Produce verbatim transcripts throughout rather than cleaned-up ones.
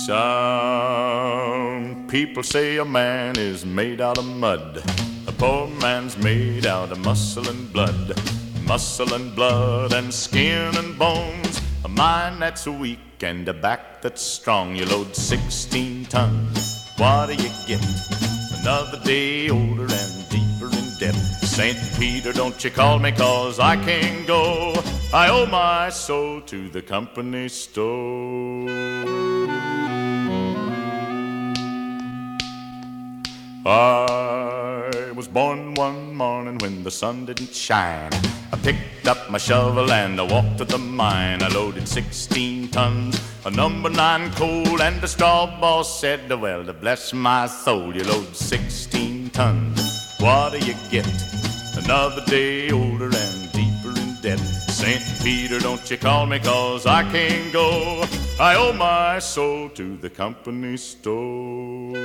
Some people say a man is made out of mud. A poor man's made out of muscle and blood. Muscle and blood and skin and bones. A mind that's weak and a back that's strong. You load sixteen tons, what do you get? Another day older and deeper in debt. Saint Peter, don't you call me, 'cause I can't go. I owe my soul to the company store. I was born one morning when the sun didn't shine. I picked up my shovel and I walked to the mine. I loaded sixteen tons of number nine coal, and the straw boss said, well, to bless my soul, you load sixteen tons, what do you get? Another day older and deeper in debt. Saint Peter, don't you call me, 'cause I can't go. I owe my soul to the company store.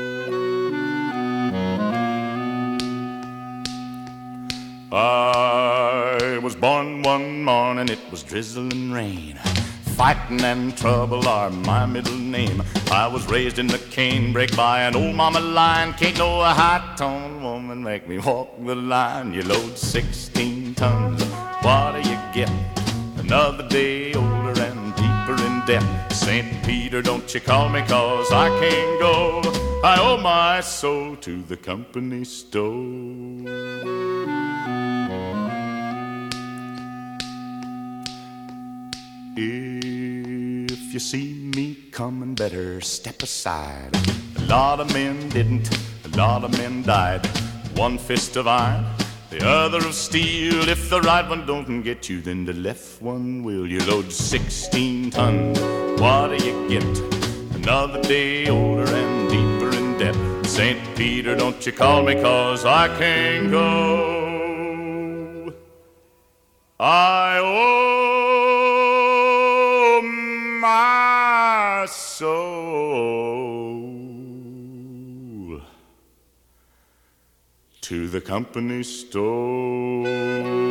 I was born one morning, it was drizzling rain. Fighting and trouble are my middle name. I was raised in the canebrake by an old mama lion. Can't no high-toned woman make me walk the line. You load sixteen tons, what do you get? Another day older and deeper in debt. Saint Peter, don't you call me, 'cause I can't go. I owe my soul to the company store. If you see me coming, better step aside. A lot of men didn't, a lot of men died. One fist of iron, the other of steel. If the right one don't get you, then the left one will. You load sixteen tons, what do you get? Another day older and deeper in debt. Saint Peter, don't you call me, 'cause I can't go. I owe my soul to the company store.